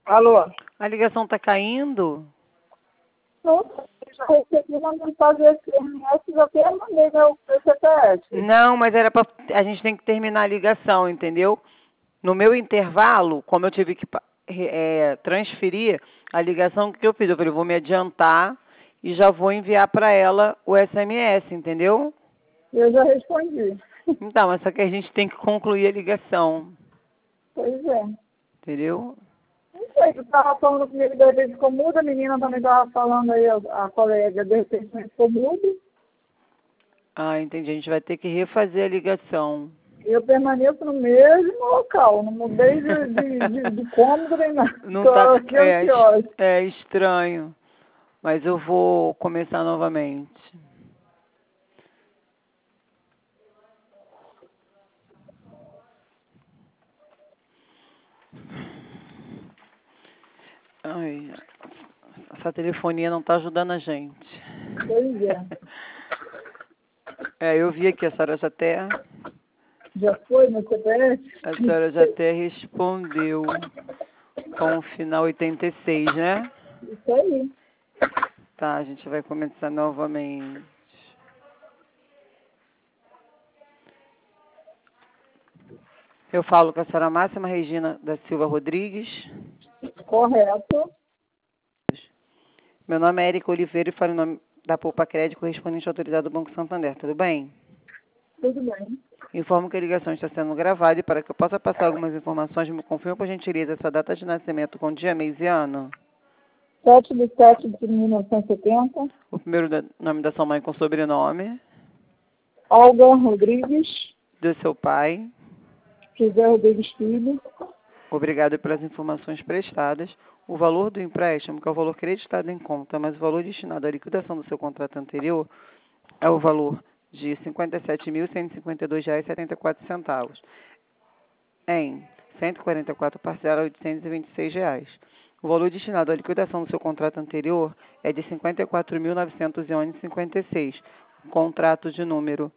Alô? A ligação tá caindo? Não, já recebi uma mensagem SMS, já até mandei meu CPF. Não, mas era pra... A gente tem que terminar a ligação, entendeu? No meu intervalo, como eu tive que transferir a ligação, o que eu fiz? Eu falei, vou me adiantar e já vou enviar para ela o SMS, entendeu? Eu já respondi. Então, mas só que a gente tem que concluir a ligação, Pois é. entendeu? Não sei, tu estava falando comigo, de repente ficou muda, a menina também estava falando aí, a colega, de repente ficou mudo. Ah, entendi. A gente vai ter que refazer a ligação. Eu permaneço no mesmo local, não mudei de cômodo nem nada. Não Estou tá, aqui ansiosa. é estranho, mas eu vou começar novamente. Ai, essa telefonia não tá ajudando a gente. Pois é. Eu vi aqui, Já foi no CPF? a senhora já até respondeu com o final 86, né? Isso aí. Tá, a gente vai começar novamente. Eu falo com a senhora Máxima Regina da Silva Rodrigues. Correto. Meu nome é Érica Oliveira e falo em nome da Poupa Crédito, correspondente autorizado do Banco Santander. Tudo bem? Tudo bem. Informo que a ligação está sendo gravada e para que eu possa passar algumas informações, me confirma por gentileza sua data de nascimento com dia, mês e ano. 7/7/1970. O primeiro nome da sua mãe com sobrenome. Olga Rodrigues. Do seu pai. José Rodrigues Filho. Obrigado pelas informações prestadas. O valor do empréstimo, que é o valor creditado em conta, mas o valor destinado à liquidação do seu contrato anterior, é o valor de R$ 57.152,74 em 144 parcelas de R$ 826. O valor destinado à liquidação do seu contrato anterior é de R$ 54.911,56, contrato de número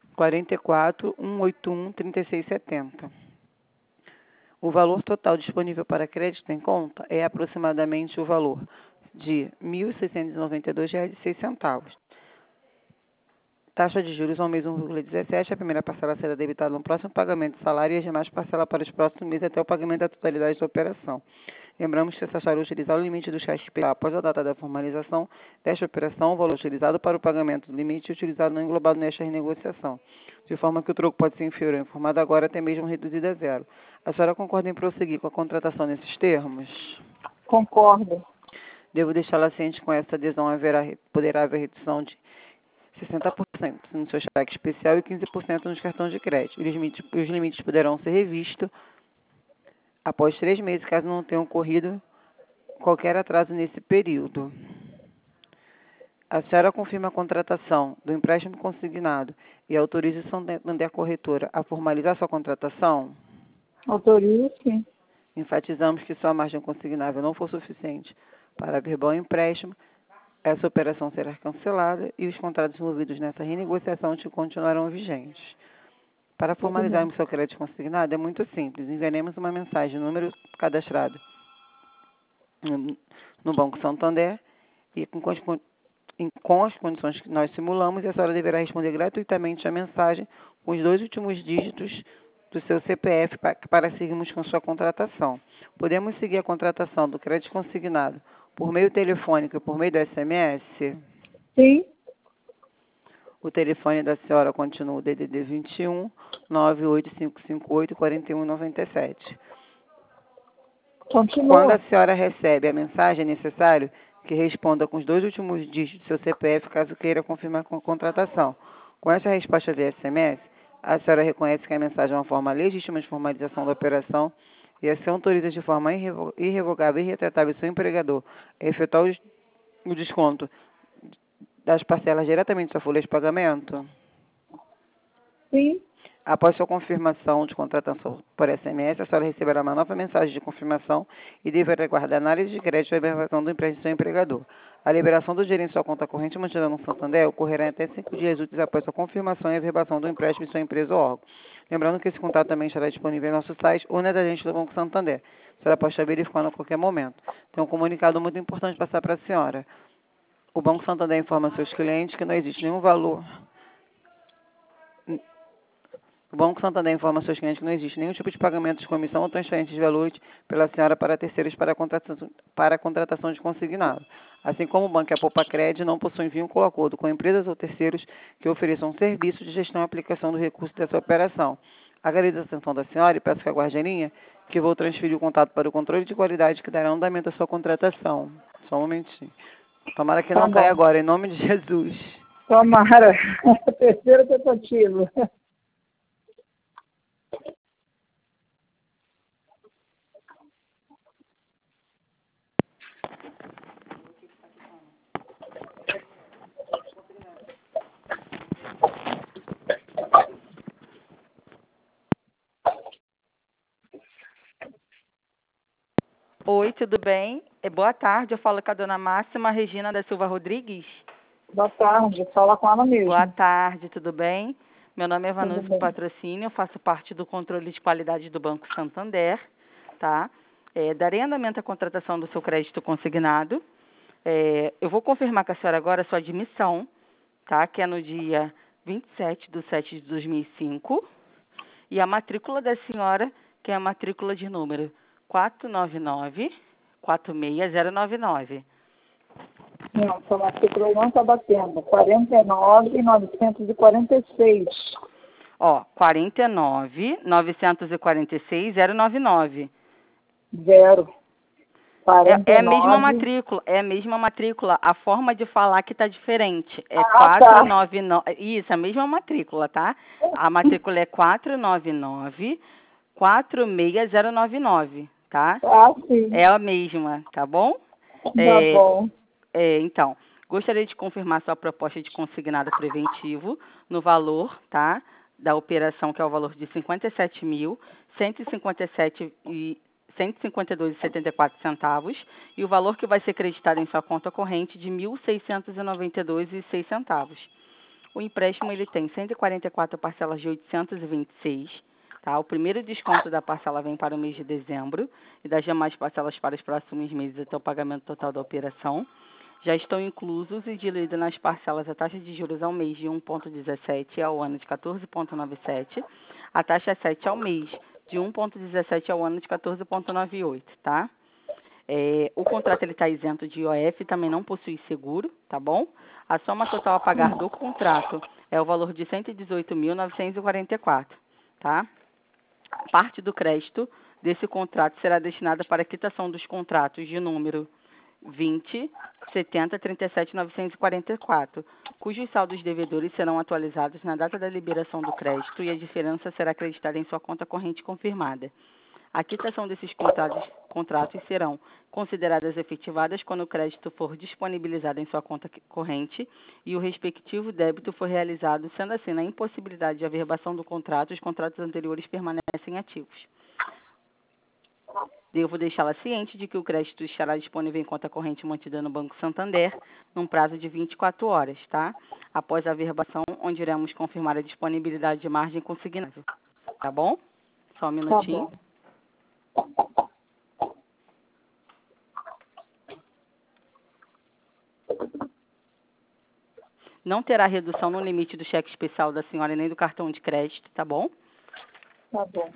44.181,3670. O valor total disponível para crédito em conta é aproximadamente o valor de R$ 1.692,06. Taxa de juros ao mês 1,17. A primeira parcela será debitada no próximo pagamento de salário e as demais parcelas para os próximos meses até o pagamento da totalidade da operação. Lembramos que se achar utilizar o limite do cheque especial após a data da formalização desta operação, o valor utilizado para o pagamento do limite utilizado não é englobado nesta renegociação, de forma que o troco pode ser inferior ao informado agora até mesmo reduzido a zero. A senhora concorda em prosseguir com a contratação nesses termos? Concordo. Devo deixá-la ciente que com essa adesão poderá haver redução de 60% no seu cheque especial e 15% nos cartões de crédito. Os limites poderão ser revistos após 3 meses, caso não tenha ocorrido qualquer atraso nesse período. A senhora confirma a contratação do empréstimo consignado e autoriza o Santander Corretora a formalizar sua contratação? Autorize. Enfatizamos que sua margem consignável não for suficiente para averbar o empréstimo, essa operação será cancelada e os contratos envolvidos nessa renegociação continuarão vigentes. Para formalizarmos seu crédito consignado é muito simples. Enviaremos uma mensagem, número cadastrado no Banco Santander e com as condições que nós simulamos, e a senhora deverá responder gratuitamente a mensagem com os 2 últimos dígitos do seu CPF para seguirmos com sua contratação. Podemos seguir a contratação do crédito consignado por meio telefônico e por meio do SMS? Sim. O telefone da senhora continua o DDD 21 98558 4197. Continua. Quando a senhora recebe a mensagem, é necessário que responda com os 2 últimos dígitos do seu CPF, caso queira confirmar com a contratação. Com essa resposta via SMS, a senhora reconhece que a mensagem é uma forma legítima de formalização da operação e assim autoriza de forma irrevogável e irretratável seu empregador a efetuar o desconto das parcelas diretamente da folha de pagamento? Sim. Após sua confirmação de contratação por SMS, a senhora receberá uma nova mensagem de confirmação e deverá aguardar a análise de crédito e a averbação do empréstimo do seu empregador. A liberação do gerente de sua conta corrente mantida no Santander ocorrerá em até 5 dias úteis após sua confirmação e averbação do empréstimo em sua empresa ou órgão. Lembrando que esse contato também estará disponível em nosso site ou na da gente do Banco Santander. A senhora pode estar verificando a qualquer momento. Tem um comunicado muito importante para passar para a senhora. O Banco Santander informa seus clientes que não existe nenhum valor. O Banco Santander informa seus clientes que não existe nenhum tipo de pagamento de comissão ou transferência de valores pela senhora para terceiros para a contratação de consignado. Assim como o banco e a Poupa-Cred não possuem vínculo ou acordo com empresas ou terceiros que ofereçam serviço de gestão e aplicação do recurso dessa operação. Agradeço a atenção da senhora e peço que aguarde a linha, que vou transferir o contato para o controle de qualidade que dará andamento à sua contratação. Só um momentinho. Tomara que Tá não caia bom. agora, em nome de Jesus. Tomara. Terceira tentativa. Oi, tudo bem? Boa tarde, eu falo com a dona Máxima Regina da Silva Rodrigues. Boa tarde, fala com ela mesmo. Boa tarde, tudo bem? Meu nome é Tudo Vanusa bem. Patrocínio, eu faço parte do controle de qualidade do Banco Santander, tá? Darei andamento à contratação do seu crédito consignado. Eu vou confirmar com a senhora agora a sua admissão, tá? Que é no dia 27/7/2005. E a matrícula da senhora, que é a matrícula de número 499-46099. Não, essa matrícula não está batendo. 49.946. Ó, 49-946-099. Zero. É a mesma 49. matrícula, é a mesma matrícula. A forma de falar que está diferente. É Tá. 499. Isso, a mesma matrícula, tá? A matrícula é 499-46099, tá? Ah, sim. É a mesma, tá bom? Tá bom. Então, gostaria de confirmar sua proposta de consignado preventivo no valor, tá? Da operação, que é o valor de R$ 57.152,74, e o valor que vai ser creditado em sua conta corrente de R$ 1.692,06. O empréstimo ele tem 144 parcelas de 826, tá? O primeiro desconto da parcela vem para o mês de dezembro e das demais parcelas para os próximos meses até o pagamento total da operação. Já estão inclusos e diluídos nas parcelas a taxa de juros ao mês de 1,17 e ao ano de 14,97, a taxa 7 ao mês de 1,17 ao ano de 14,98, tá? O contrato está isento de IOF, também não possui seguro, tá bom? A soma total a pagar do contrato é o valor de R$ 118.944, tá? Parte do crédito desse contrato será destinada para a quitação dos contratos de número 20, 70, 37, 944, cujos saldos devedores serão atualizados na data da liberação do crédito e a diferença será acreditada em sua conta corrente confirmada. A quitação desses contratos serão consideradas efetivadas quando o crédito for disponibilizado em sua conta corrente e o respectivo débito for realizado, sendo assim, na impossibilidade de averbação do contrato, os contratos anteriores permanecem ativos. Devo deixá-la ciente de que o crédito estará disponível em conta corrente mantida no Banco Santander num prazo de 24 horas, tá? Após a averbação, onde iremos confirmar a disponibilidade de margem consignável. Tá bom? Só um minutinho. Tá bom. Não terá redução no limite do cheque especial da senhora e nem do cartão de crédito, tá bom? Tá bom.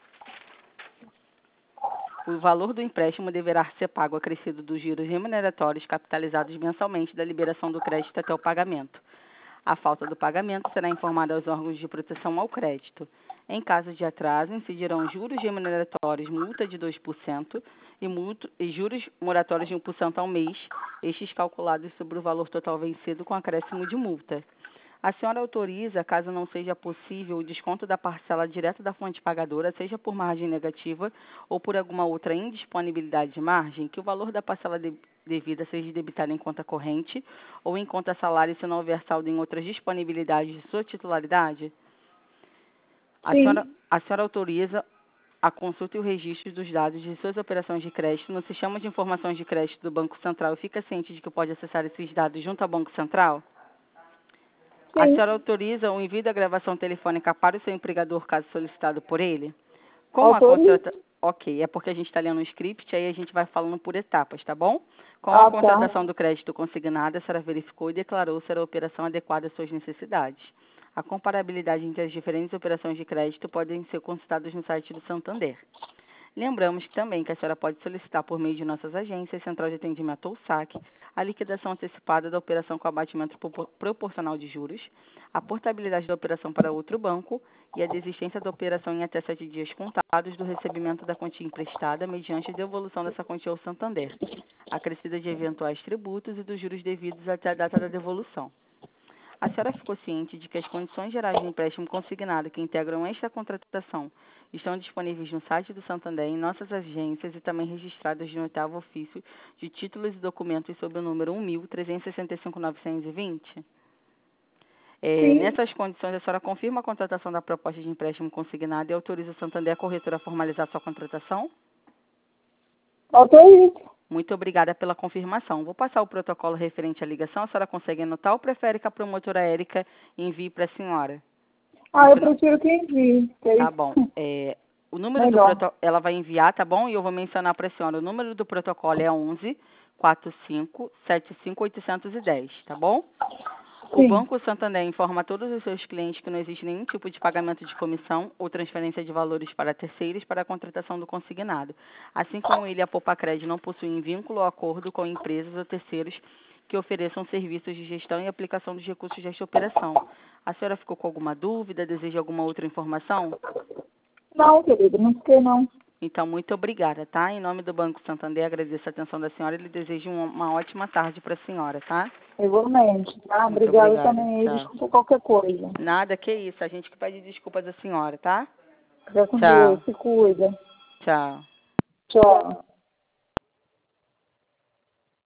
O valor do empréstimo deverá ser pago acrescido dos juros remuneratórios capitalizados mensalmente da liberação do crédito até o pagamento. A falta do pagamento será informada aos órgãos de proteção ao crédito. Em caso de atraso, incidirão juros remuneratórios, multa de 2% e juros moratórios de 1% ao mês, estes calculados sobre o valor total vencido com acréscimo de multa. A senhora autoriza, caso não seja possível, o desconto da parcela direto da fonte pagadora, seja por margem negativa ou por alguma outra indisponibilidade de margem, que o valor da parcela devida seja debitado em conta corrente ou em conta salário se não houver saldo em outras disponibilidades de sua titularidade? A senhora autoriza a consulta e o registro dos dados de suas operações de crédito no sistema de informações de crédito do Banco Central e fica ciente de que pode acessar esses dados junto ao Banco Central? A Sim. senhora autoriza o envio da gravação telefônica para o seu empregador, caso solicitado por ele? Com a Autorizo. Ok, é porque a gente está lendo um script, aí a gente vai falando por etapas, tá bom? Com Ah, a tá. contratação do crédito consignado, a senhora verificou e declarou ser a operação adequada às suas necessidades. A comparabilidade entre as diferentes operações de crédito podem ser consultadas no site do Santander. Lembramos também que a senhora pode solicitar por meio de nossas agências, Central de Atendimento ou SAC, a liquidação antecipada da operação com abatimento proporcional de juros, a portabilidade da operação para outro banco e a desistência da operação em até 7 dias contados do recebimento da quantia emprestada mediante a devolução dessa quantia ao Santander, acrescida de eventuais tributos e dos juros devidos até a data da devolução. A senhora ficou ciente de que as condições gerais do empréstimo consignado que integram esta contratação estão disponíveis no site do Santander, em nossas agências e também registradas no 8º ofício de títulos e documentos sob o número 1.365.920? Nessas condições, a senhora confirma a contratação da proposta de empréstimo consignado e autoriza o Santander, a corretora, a formalizar sua contratação? Autorizo. Muito obrigada pela confirmação. Vou passar o protocolo referente à ligação. A senhora consegue anotar ou prefere que a promotora Érica envie para a senhora? Eu prefiro que envie. Tá bom. O número do protocolo, ela vai enviar, tá bom? E eu vou mencionar para a senhora. O número do protocolo é 11 45 75 810, tá bom? Sim. O Banco Santander informa a todos os seus clientes que não existe nenhum tipo de pagamento de comissão ou transferência de valores para terceiros para a contratação do consignado. Assim como ele, a Popacred não possuem vínculo ou acordo com empresas ou terceiros que ofereçam serviços de gestão e aplicação dos recursos desta operação. A senhora ficou com alguma dúvida? Deseja alguma outra informação? Não, querida, não fiquei não. Então, muito obrigada, tá? Em nome do Banco Santander, agradeço a atenção da senhora e lhe desejo uma ótima tarde para a senhora, tá? Igualmente, tá? Muito Obrigada obrigada, também. tchau. Desculpa qualquer coisa. Nada, que isso. A gente que pede desculpas à senhora, tá? Fica com Tchau. Deus. Se cuida. Tchau. Tchau.